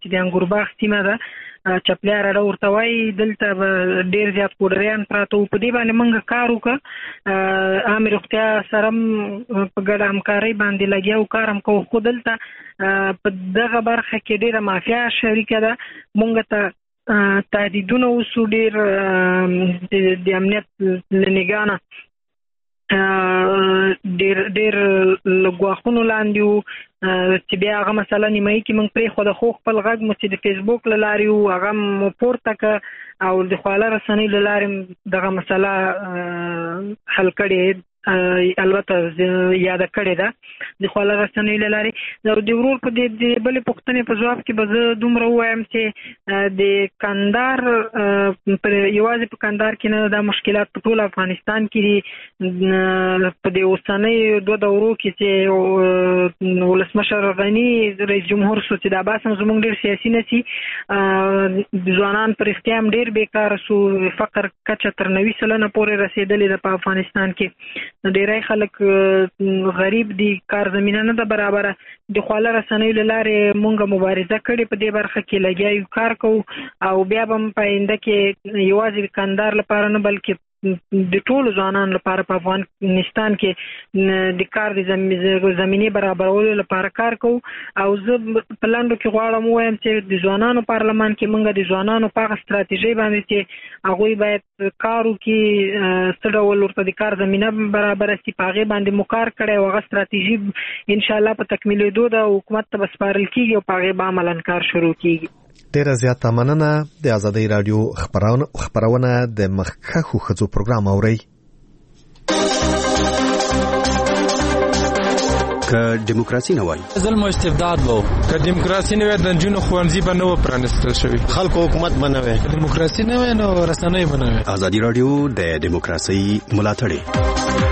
چې د انګور باغ سیمه ده چپلیار اړه ورته وایي دلته ډېر زیات پوډریان پراته وو. په دې باندې موږ کار وکړه، عامې روغتیا سره په ګډه همکارۍ باندې لګیا وو، کار هم کوو. خو دلته په دغه برخه کې ډېره مافیا شریکه ده. موږ ته تهدیدونه وسو ډېر د امنیت له نګاه ډېر له ګواښونو لاندې وو چې بیا هغه مسله نیمایي کې موږ پرېښوده. خو خپل غږ مو چې د فیسبوک له لارې وو هغه مو پورته کړه او د خواله رسنۍ له لارې دغه مسله حل کړې، البته یاده کړې ده د خواله رسنۍ له لارې. د ورور په دې بلې پوښتنې په ځواب کې به زه دومره ووایم چې د کندهار یوازې په کندهار کې نه، دا مشکلات په ټول افغانستان کې دي. په دې اوسنۍ 2 دورو کې چې ولسمشر غني رئیس جمهور شو چې دا بحث هم زموږ ډېر سیاسي نه سي، ځوانان په رښتیا هم ډېر بیکاره سو، فقر کچه تر 90% پورې رسېدلې ده په افغانستان کې. ډېری خلک غریب دي، کار زمینه نه ده برابره. د خواله رسنیو له لارې مونږ مبارزه کړې، په دې برخه کې لګیا یو، کار کوو او بیا به هم په آینده کې یوازې د کندهار لپاره نه بلکې د ټولو ځوانانو لپاره په افغانستان کې د کار د زمینې برابرولو لپاره کار کوو. او زه په لنډو کې غواړم ووایم چې د ځوانانو پارلمان کې موږ د ځوانانو په هغه ستراتیژۍ باندې چې هغوی باید کار وکړي، څه ډول ورته د کار زمینه برابره سي، په هغې باندې مو کار کړی او هغه ستراتیژي انشاءالله په تکمیلېدو ده، حکومت ته به سپارل کېږي او په هغې به عملاً کار شروع کېږي. ډیره زیاته مننه. د ازادۍ راډیو خبرونه د مخکښو ښځو پروګرام اورئ. که دیموکراسي نه وای ظلم او استبداد وو، که دیموکراسي نه وای د نجونو ښوونځي به نه و پرانیستل شوي، خلکو حکومت به نه وای، دیموکراسي نه وای نو رسنۍ به نه وای. ازادي راډیو د دیموکراسي ملاتړ.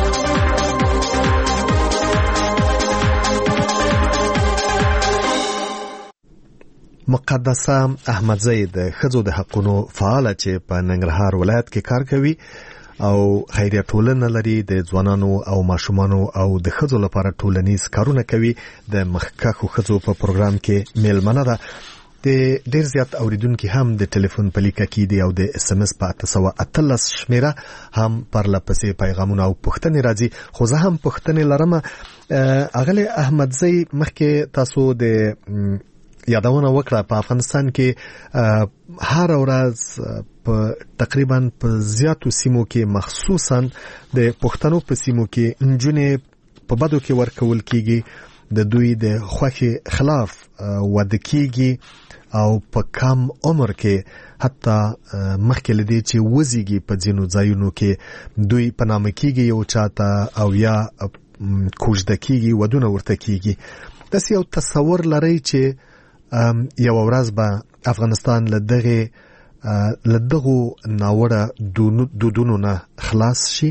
مقدسه احمدزی د ښځو د حقونو فعاله چې په ننګرهار ولایت کې کار کوي او خیریه ټولنه لري، د ځوانانو او ماشومانو او د ښځو لپاره ټولنیز کارونه کوي، د مخکښو ښځو په پروګرام کې میلمنه ده. د ډیر زیات اوریدونکو هم د ټلیفون په لیکه کې دي او د اس ام اس په 813 شمیره هم پر لپسې پیغامونه او پوښتنې راځي. خو زه هم پوښتنې لرم. اغلی احمدزی مخکې تاسو د یادونه وکړه په افغانستان کې هر ورځ په تقریبا په زیاتو سیمو کې مخصوصا د پښتنو په سیمو کې نجونې په بدو کې ورکول کیږي، د دوی د خوښې خلاف واده کیږي او په کم عمر کې حتی مخکې لدی چې وزيږي په ځینو ځایونو کې دوی په نامه کیږي او چاته او یا کوژده کیږي، ودونه ورته کیږي. داسې یو تصور لري چې یو ورځ به افغانستان له دغو ناوړه دودونو نه خلاص شي؟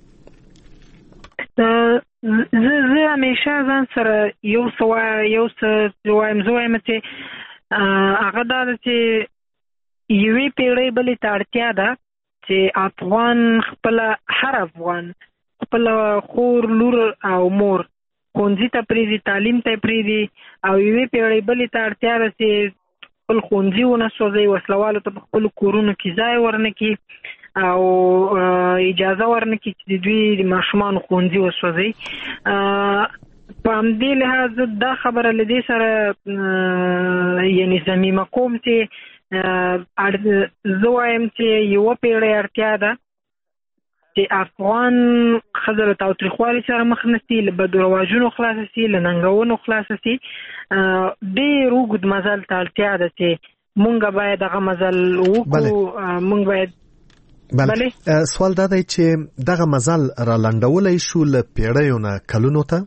زه همیشه ځان سره یو څه وایم. زه وایم چې هغه دا ده چې یوې پیړۍ بلې ته اړتیا ده چې افغان خپله، هر افغان خپله خور، لور او مور ښوونځي ته پرېږدي، تعلیم ته پرېږدي، او یوې پیړۍ بلې ته اړتیا ده چې خپل ښوونځي ونه سوځوي، وسلوالو ته په خپلو کورونو کې ځای ورنه کړي او اجازه ورنه کړي چې د دوی د ماشومانو ښوونځي وسوځوي. په همدې لحاظ دا خبره له دې سره یعنې ضمیمه کوم چې زه وایم چې یوه پیړۍ اړتیا ده چې افغان ښځه له تاوتریخوالي سره مخ نه سي، له بدو رواجونو خلاصه سي، له ننګونو خلاصه سي. ډېر اوږد مزل ته اړتیا ده چې مونږ باید هغه مزل وکړو. مونږ باید بله سوال دا دی چې دغه مزل را لنډولی شو له پیړیو نه کلونو ته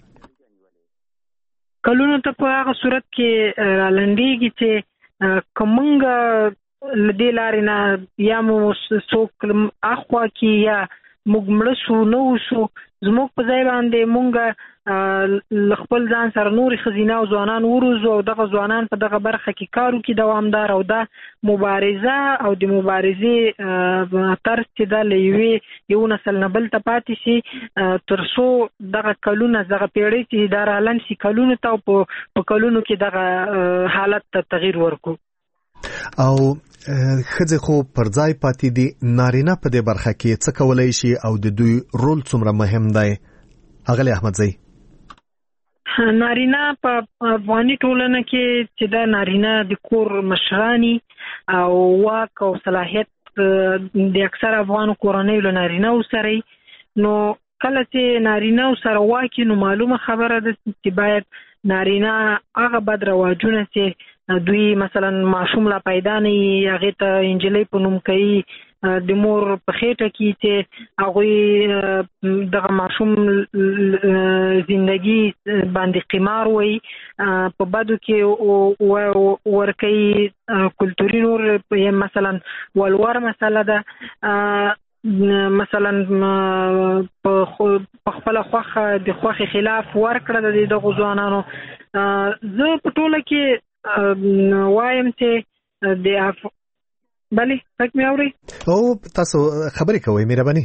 په هغه صورت کې را لنډېږي چې که مونږ له دې لارې نه یا مو څوک اخوا کې یا موږ مړ شو نو شو زموږ په ځای باندې موږ خپل ځان سره نور خزینه او ځوانان وروزو او دغه ځوانان په دغه برخه کې کارو کې دوامدار او دا مبارزه او د مبارزې طرز چې دا لوي یو نسل نه بل ته پاتې شي تر څو دغه کلونه دغه پیړۍ چې دا رالن شي کلونه ته په کلونو کې دغه حالت ته تغییر ورکو او خځه خو پر ځای پاتې دي نارینه په دې برخه کې څه کولای شي او د دوی رول څومره مهم دی اغلی احمدزی نارینه په افغاني ټولنه کې چې دا نارینه د کور مشرانی او واک او صلاحیت د اکثر افغان کورنۍ له نارینه سره نو کله چې نارینه سره واکي نو معلومه خبره ده چې باید نارینه هغه بد رواجونه چې دوی مثلا ماشوم لا پیدا نه هغه ته انجلۍ په نوم کوي د مور په خېټه کې چې هغه دغه ماشوم زندگی باندې قمار وي په بدو کې ورکی کلتوري نور مثلا ولور مسله ده مثلا په خپل خوخه د خوخه خلاف ورکړه د دغه ځوانانو زه په ټوله کې وایم چې د بله تک می اوري او تاسو خبرې کوئ مهرباني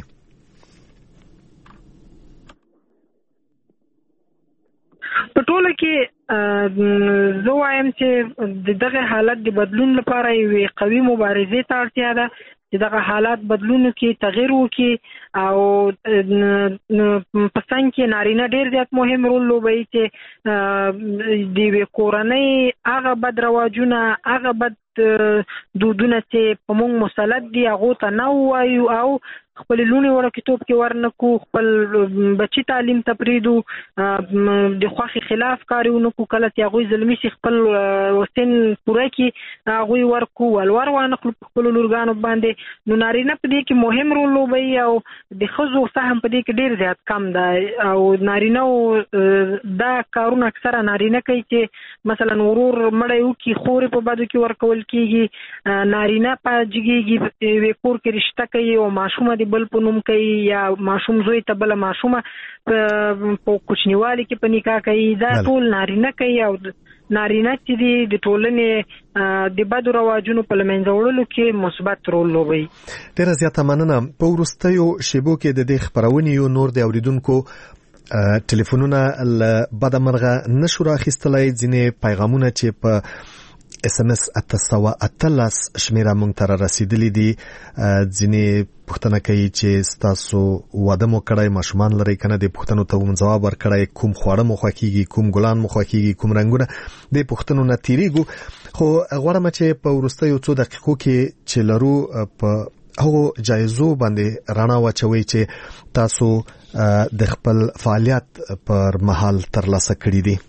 په ټوله کې زه وایم چې دغه حالت د بدلون لپاره یو قوي مبارزې ته اړتیا ده چې دغه حالات بدلونو کې تغییر وکړي او په څنګ کې نارینه ډیر زیات مهم رول لوبوي چې د کورنۍ هغه بد رواجونه هغه بد دودونه چې په موږ مسلط دي هغه ته نه وایو او خپل لونی ورکتوب کې ورنکو خپل بچی تعلیم تپریدو د خوخي خلاف کارونه کو کله چې هغه ظلمي شي خپل وسن پوره کې هغه ورکو ولور وانه خپل لورګانو باندې نو نارینه په دې کې مهم رول لوبوي او د خزو سهم په دې کې ډیر زیات کم ده او نارینه دا کارونه اکثره نارینه کوي چې مثلا ورور مړیو کې خوري په بده کې ورکول کیږي نارینه په جګیږي وکور کې رشتہ کوي او ماشومه بل په نوم کوي یا ماشوم زوی ته بل ماشومه په کوچنیوالي کې په نکاح کوي دا ټول نارینه کوي او نارینه چې د ټولنې د بدو رواجونو په لمنځه وړلو کې مثبت رول لوبوي. ډیره زیاته مننه. په وروستیو شیبو کې د دې خبرونې یو نور د اوریدونکو ټلیفونونه له بدمرغه نشو راخیستلای ځینې پیغامونه چې په SMS 813 شمیره مونږ ته رسیدلې دي ځینې پوښتنه کوي چې تاسو واده مو کړی ماشومان لري کنه د پوښتنو ته هم جواب ورکړی کوم خواړه مو خوښیږي کوم ګلان مو خوښیږي کوم رنگونه د پوښتنو نه تیریږو خو غواړم چې په وروستیو 2 دقیقو کې چې لرو په هغه جایزو باندې رڼا واچوي چې تاسو د خپل فعالیت پر مهال ترلاسه کړی دي.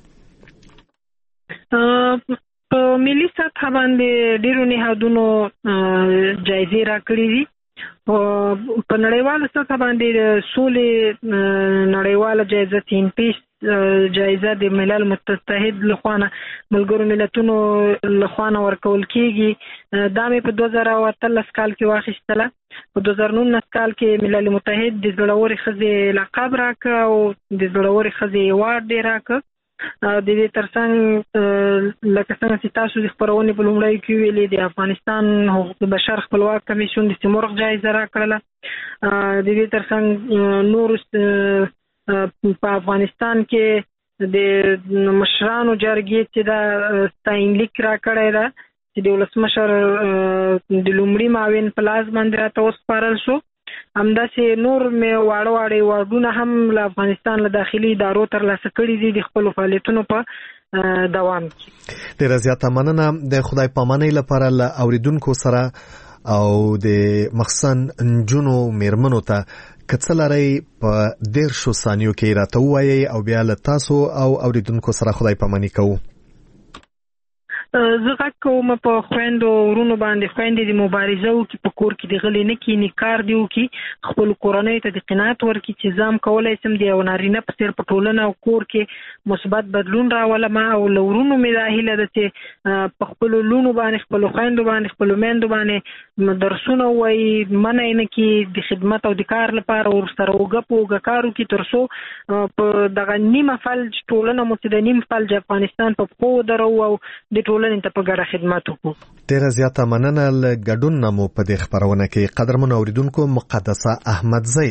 په ملي سطح باندې ډیرو نهادونو جایزې راکړې دي په نړیواله سطح باندې سولې نړیواله جایزه تین پیس جایزه د ملل متحد لخوا ملګرو ملتونو لخوا ورکول کیږي دا مې په 2013 کال کې واخیستله په 2019 کال کې ملل متحد د زړوري خزې لقب راکړ او د زړوري خزې ایوارډ راکړ د دې ترڅنګ لکه څنګه چې تاسو د خبرونې په لومړی کې ویلي د افغانستان حقوق بشر خپلواک کمیسیون د سیمورغ جایزه راکړله د دې ترڅنګ نور په افغانستان کې د مشرانو جرګې چې دا ستاینلیک راکړی ده چې د ولسمشر د لومړي معاون په لاس باندې راته وسپارل شو همداسې نور مې واړه وارډونه هم له افغانستان له داخلي ادارو ترلاسه کړي دي د خپلو فعالیتونو په دوام کې. ډېره زیاته مننه. د خدای پامانۍ لپاره له اوریدونکو سره او د مخصن نجونو میرمنو ته کڅ لري په 10 ثانیو کې راته وایي او بیا له تاسو او اوریدونکو سره خدای پاماني کوو. زه غږ کوم په خویندو ورونو باندې، خویندې د مبارزه وکړي، په کور کې د غلې نه کښېني، کار دې وکړي، خپلو کورنیو ته د قناعت ورکړي چې زه هم کولی شم د یو نارینه په څېر په ټولنه او کور کې مثبت بدلون راولم. او له ورونو مې دا هیله ده چې په خپلو لونو باندې، خپلو خویندو باندې، خپلو میندو باندې درسونه ووایي، منع یې نه کړي د خدمت او د کار لپاره، ورسره اوږه په اوږه کار وکړي تر څو په دغه نیمه فلج ټولنه مو چې د نیم فلج افغانستان په پښو ودرو او د ټولنې ته په ګډه خدمت وکړو. ډیره زیاته مننه له ګډون نه مو په دې خبرونه کې. قدرمنو اوریدونکو، مقدسه احمدزی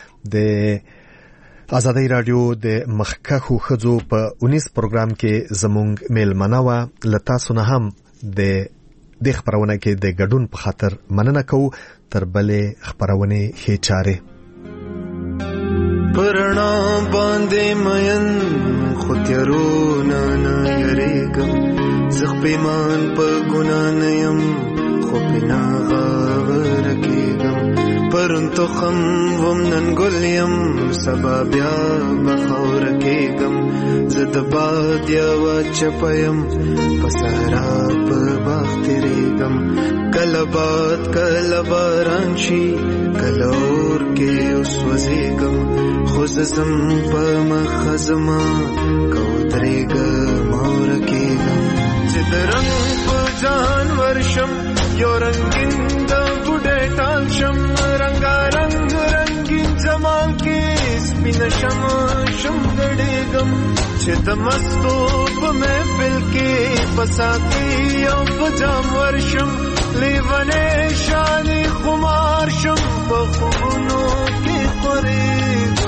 د آزادۍ رادیو د مخکښو ښځو په 19 پروګرام کې زموږ میلمنه وه. له تاسو نه هم د دې خبرونه کې د ګډون په خاطر مننه کوو. تر بلې خبرونې ښې چارې. پرنا باندې مین خو تیارونه نه یریږم، زخ پیمان په ګناه نه یم خو پې ناغاوره کېږم، پرون تخم وم نن ګل یم سبا بیا به خاوره کېږم، زه د باد یوه چپه یم په صحرا په باغ تېرېږم، کله باد کله باران شي کله اور کې وسوځېږم، خو زه ځم په مخه زما که ودرېږم او ورکېږم، چې د رنګ په ځان ورشم یو رنګین د بوډۍ ټال شم، رنګارنګ رنګین جمال کې سپینه شم ګډېږم، چې د مستو په محفل کې په ساقي او په جام ورشم، لیونی شانې خمار شم په خوبونو کې خورېږم.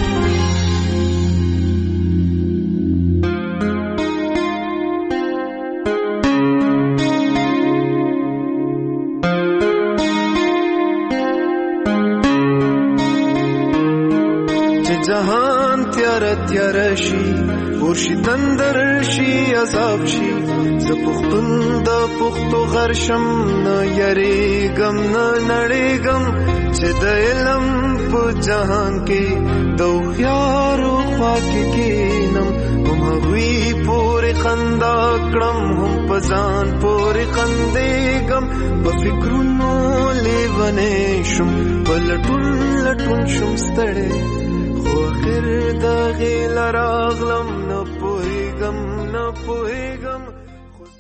جهان تیار تیار شي ورشي تندر شي عذاب شي، زه پښتون د پښتو غر شم نه یریږم نه نړېږم، چې د علم په جهان کې د هوښیارو خوا کې کښېنم، هم هغوی پورې خندا کړم هم په ځان پورې خندېږم، په فکرونو لیونی شم په لټون لټون شم ستړی، خو اخر د غیله راغلم نه پوهېږم نه پوهېږم.